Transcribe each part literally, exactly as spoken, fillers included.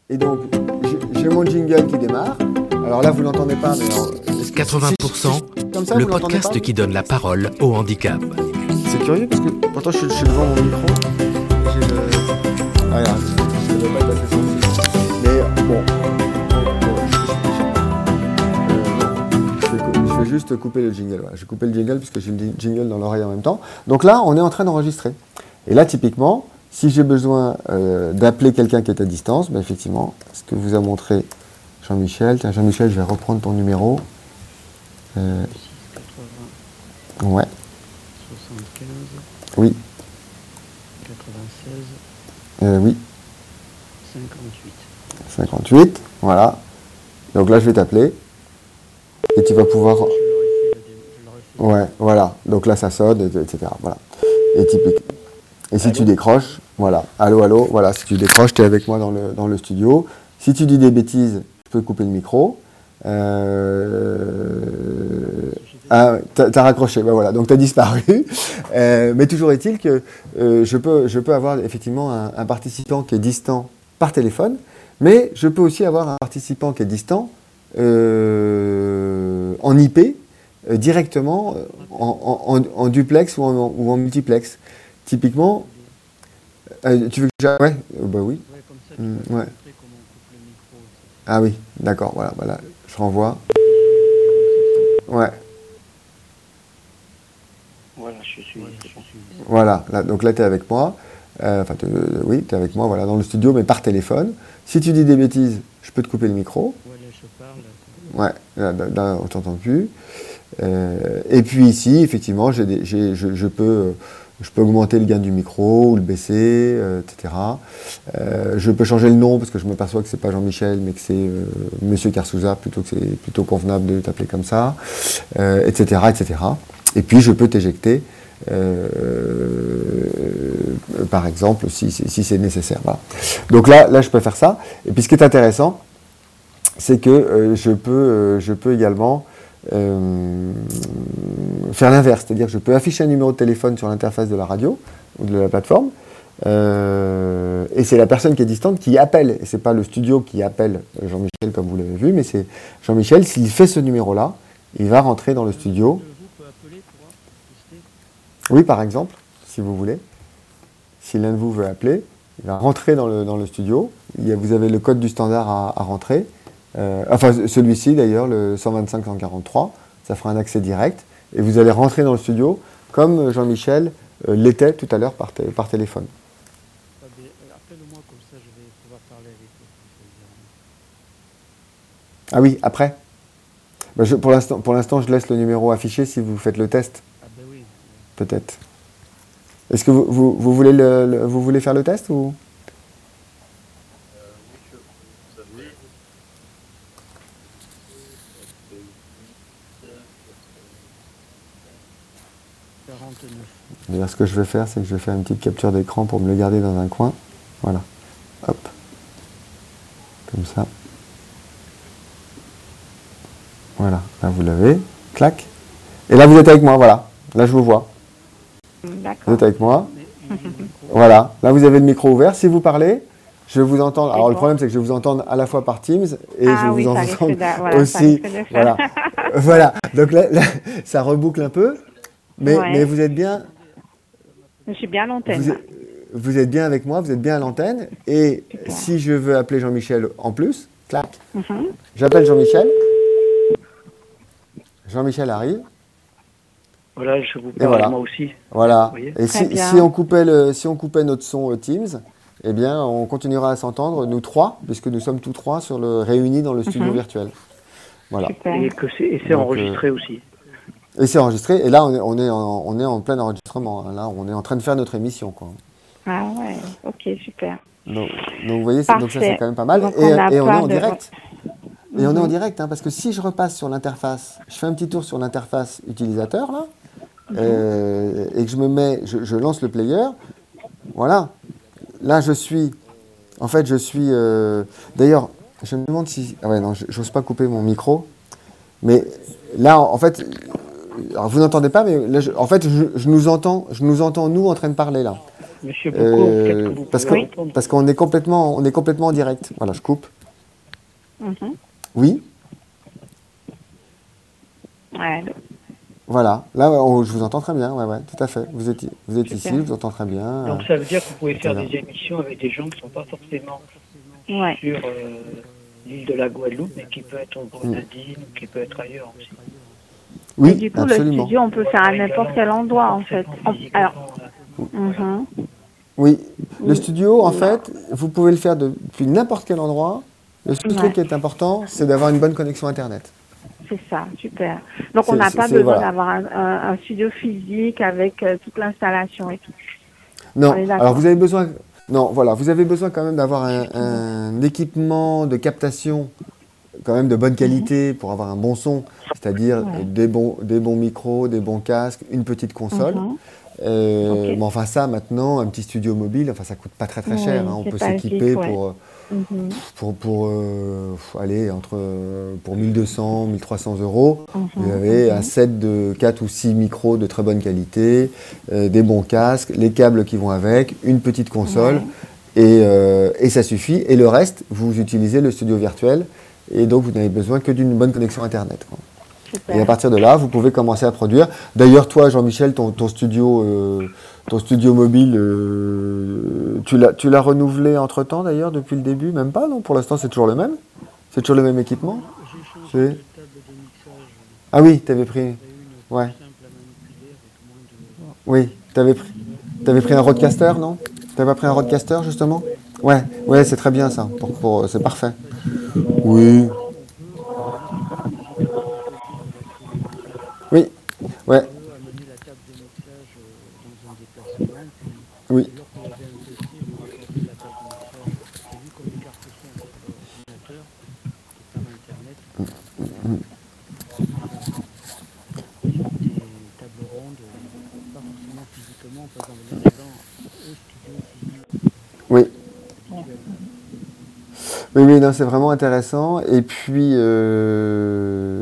Et donc, j'ai, j'ai mon jingle qui démarre. Alors là, vous l'entendez pas, mais alors, quatre-vingts pour cent, si, si, comme ça, le vous l'entendez podcast pas qui donne la parole au handicap. C'est curieux parce que pourtant je suis, je suis devant mon micro. J'ai le... Ah, regarde, je ne vais pas passer ça. Mais bon, je vais, je vais juste couper le jingle. Voilà. Je vais couper le jingle puisque j'ai le jingle dans l'oreille en même temps. Donc là, on est en train d'enregistrer. Et là, typiquement, si j'ai besoin euh, d'appeler quelqu'un qui est à distance, ben effectivement, ce que vous a montré Jean-Michel. Tiens, Jean-Michel, je vais reprendre ton numéro. Euh... Ouais. soixante-quinze. Oui. quatre-vingt-seize. Euh, oui. cinquante-huit. cinquante-huit, voilà. Donc là, je vais t'appeler. Et tu vas pouvoir... Ouais, voilà. Donc là, ça sonne, et cetera. Voilà. Et typique. Et si allô? Tu décroches, voilà. Allô, allô, voilà. Si tu décroches, tu es avec moi dans le, dans le studio. Si tu dis des bêtises, je peux couper le micro. Euh... Ah, t'as, t'as raccroché, ben voilà, donc t'as disparu. Euh, mais toujours est-il que euh, je, peux, je peux avoir effectivement un, un participant qui est distant par téléphone, mais je peux aussi avoir un participant qui est distant euh, en I P, euh, directement en, en, en, en duplex ou en, ou en multiplex. Typiquement, euh, tu veux que j'aille? Ouais, euh, bah oui. Mmh, ouais. Ah oui, d'accord, voilà, voilà, je renvoie. Ouais. Voilà, je suis. Voilà, là, donc là, tu es avec moi. Euh, enfin, euh, oui, tu es avec moi voilà, dans le studio, mais par téléphone. Si tu dis des bêtises, je peux te couper le micro. Ouais, là, je parle. Ouais, là, là, là on t'entend plus. Euh, et puis ici, effectivement, j'ai des, j'ai, je, je, peux, je peux augmenter le gain du micro ou le baisser, euh, et cetera. Euh, je peux changer le nom parce que je m'aperçois que c'est pas Jean-Michel, mais que c'est euh, Monsieur Carsouza, plutôt que c'est plutôt convenable de t'appeler comme ça, euh, et cetera, et cetera. Et puis je peux t'éjecter, euh, euh, par exemple, si, si, si c'est nécessaire. Voilà. Donc là, là, je peux faire ça. Et puis ce qui est intéressant, c'est que euh, je, peux, euh, je peux également euh, faire l'inverse. C'est-à-dire que je peux afficher un numéro de téléphone sur l'interface de la radio ou de la plateforme. Euh, et c'est la personne qui est distante qui appelle. Et ce n'est pas le studio qui appelle Jean-Michel comme vous l'avez vu, mais c'est Jean-Michel. S'il fait ce numéro-là, il va rentrer dans le studio. Oui, par exemple, si vous voulez. Si l'un de vous veut appeler, il va rentrer dans le, dans le studio. Il y a, vous avez le code du standard à, à rentrer. Euh, enfin, celui-ci, d'ailleurs, le cent vingt-cinq cent quarante-trois, ça fera un accès direct. Et vous allez rentrer dans le studio comme Jean-Michel euh, l'était tout à l'heure par, t- par téléphone. Appelle-moi comme ça, je vais pouvoir parler avec vous. Ah oui, après ben je, pour, l'instant, pour l'instant, je laisse le numéro affiché si vous faites le test. Ah ben oui. Peut-être. Est-ce que vous, vous, vous, voulez, le, le, vous voulez faire le test ou quarante-neuf. D'ailleurs, ce que je vais faire, c'est que je vais faire une petite capture d'écran pour me le garder dans un coin. Voilà. Hop. Comme ça. Voilà. Là, vous l'avez. Clac. Et là, vous êtes avec moi. Voilà. Là, je vous vois. D'accord. Vous êtes avec moi. Voilà. Là, vous avez le micro ouvert. Si vous parlez, je vais vous entendre. Alors, bon. Le problème, c'est que je vais vous entendre à la fois par Teams et ah, je oui, vous entends voilà, aussi. Voilà. Voilà. Donc là, là, ça reboucle un peu. Mais, ouais. mais vous êtes bien. Je suis bien à l'antenne. Vous êtes, vous êtes bien avec moi, vous êtes bien à l'antenne. Et super. Si je veux appeler Jean-Michel en plus, clac, mm-hmm. J'appelle Jean-Michel. Jean-Michel arrive. Voilà, je vous parle voilà. Moi aussi. Voilà. Et si, si, on coupait le, si on coupait notre son euh, Teams, eh bien, on continuera à s'entendre, nous trois, puisque nous sommes tous trois sur le, réunis dans le studio mm-hmm. virtuel. Voilà. Et, que c'est, et c'est Donc, enregistré euh, aussi. Et c'est enregistré. Et là, on est, on est, en, on est en plein enregistrement. Là, on est en train de faire notre émission, quoi. Ah ouais, ok, super. Donc, donc vous voyez, c'est, donc ça, c'est quand même pas mal. Donc, et on, et on est en de... direct. Et mm-hmm. on est en direct, hein, parce que si je repasse sur l'interface, je fais un petit tour sur l'interface utilisateur, là, mm-hmm. euh, et que je me mets, je, je lance le player, voilà. Là, je suis, en fait, je suis, euh, d'ailleurs, je me demande si, ah ouais, non, j'ose pas couper mon micro, mais là, en fait, alors vous n'entendez pas, mais là, je, en fait, je, je nous entends, je nous entends nous en train de parler là. Monsieur Boucault, peut-être que Euh, vous parce pouvez que, répondre. parce qu'on est complètement, on est complètement en direct. Voilà, je coupe. Mhm. Oui, Ouais, voilà. Là, on- je vous entends très bien. Ouais, ouais, tout à fait. Vous êtes, vous êtes ici, super. je vous entends très bien. euh, Donc ça veut dire que vous pouvez faire voilà. des émissions avec des gens qui ne sont pas forcément Ouais. sur euh, l'île de la Guadeloupe, mais qui peut être au Mm. Grenadines ou qui peut être ailleurs aussi. Et Oui, du coup, absolument. le studio, on peut le faire à n'importe quel endroit, en fait. On- Alors, mhm. Oui, le Oui. studio, en fait, vous pouvez le faire depuis n'importe quel endroit. Le seul Ouais, truc qui est important, c'est d'avoir une bonne connexion Internet. c'est ça, super. Donc, on C'est, n'a c'est- pas c'est- besoin voilà. d'avoir un, un- un studio physique avec euh, toute l'installation et tout. On Non, est alors d'accord. vous avez besoin, non, voilà, vous avez besoin quand même d'avoir un, un équipement de captation quand même de bonne Mhm. qualité pour avoir un bon son, c'est-à-dire euh, Ouais. des bons, des bons micros, des bons casques, une petite console. Mhm. Ok. Euh, mais enfin ça, maintenant, un petit studio mobile, enfin ça coûte pas très très cher, hein. Oui, On c'est peut basique, s'équiper ouais. pour, euh, Mhm. pour, pour euh, aller entre euh, pour mille deux cents, mille trois cents euros. Vous Mhm. avez un Mhm. set de quatre ou six micros de très bonne qualité, euh, des bons casques, les câbles qui vont avec, une petite console, Ouais, et, euh, et ça suffit. Et le reste, vous utilisez le studio virtuel, et donc vous n'avez besoin que d'une bonne connexion Internet, quoi. Et à super. partir de là, vous pouvez commencer à produire. D'ailleurs, toi, Jean-Michel, ton, ton studio, euh, ton studio mobile, euh, tu l'as, tu l'as renouvelé entre-temps, d'ailleurs, depuis le début? Même pas, non? Pour l'instant, c'est toujours le même? C'est toujours le même équipement? Non, j'ai changé C'est- de table de mixage. Ah oui, t'avais pris... J'en ai une Ouais, plus simple à manipuler avec moins de... oui, t'avais pris, t'avais pris un roadcaster, non? T'avais pas pris un roadcaster, justement? Ouais, Ouais, ouais, c'est très bien, ça. Pour, pour- c'est parfait. facile. Et Oui, maintenant, on peut, dans le studio, physiquement, on peut aussi vous acheter les mixeurs. oui, On ouais, peut amener la table de mixage euh, dans un déplacement, puis oui. dès lors que vous avez un P C, vous raccordez la table de mixage. C'est vu comme des cartes son sur l'ordinateur, et par Internet, vous pouvez faire des tables rondes, euh, pas forcément physiquement, par exemple en arrivant au studio physique Oui. virtuellement. Oui, oui, non, c'est vraiment intéressant. Et puis, euh,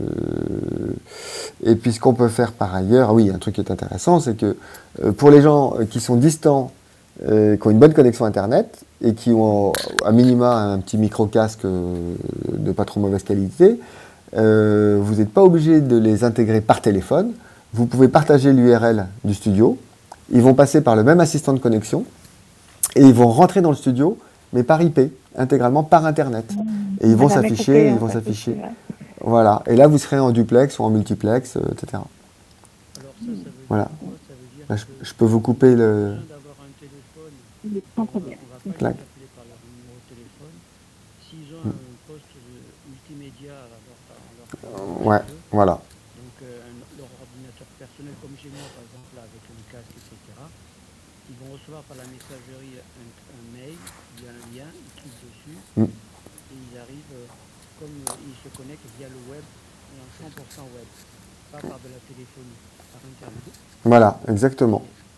et puis, ce qu'on peut faire par ailleurs, ah oui, un truc qui est intéressant, c'est que euh, pour les gens euh, qui sont distants, euh, qui ont une bonne connexion Internet et qui ont à minima un petit micro-casque euh, de pas trop mauvaise qualité, euh, vous n'êtes pas obligé de les intégrer par téléphone. Vous pouvez partager l'U R L du studio. Ils vont passer par le même assistant de connexion et ils vont rentrer dans le studio, mais par I P, intégralement par Internet. Et On ils n'a vont jamais s'afficher, coupé, ils en vont fait, aussi, s'afficher. ouais. Voilà. Et là, vous serez en duplex ou en multiplex, euh, et cetera. Alors ça, ça veut Voilà. dire quoi? Ça veut dire Là, je, que je peux vous couper pas le... besoin d'avoir un téléphone, Sans on va, problème. on va pas les Clac. appeler par leur numéro de téléphone. S'ils ont Mm. un poste de multimédia à leur, à leur Euh, chez ouais, eux, voilà. donc euh, un- leur ordinateur personnel comme chez moi par exemple là, avec un casque, et cetera, ils vont recevoir par la messagerie un, un mail, il y a un lien, ils cliquent dessus Mm. et ils arrivent, euh, comme euh, ils se connectent via le web, et en cent pour cent web, pas par de la téléphonie, par Internet. Voilà, exactement.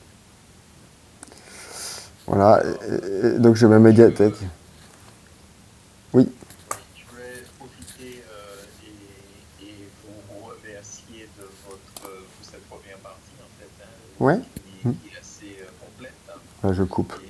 Voilà. Et- et- donc, j'ai ma médiathèque. Oui. Je voulais profiter euh, et, et vous remercier de votre, euh, pour cette première partie en fait, hein, Ouais. qui, Mm. qui est assez euh, complète, hein. Là, je coupe. Et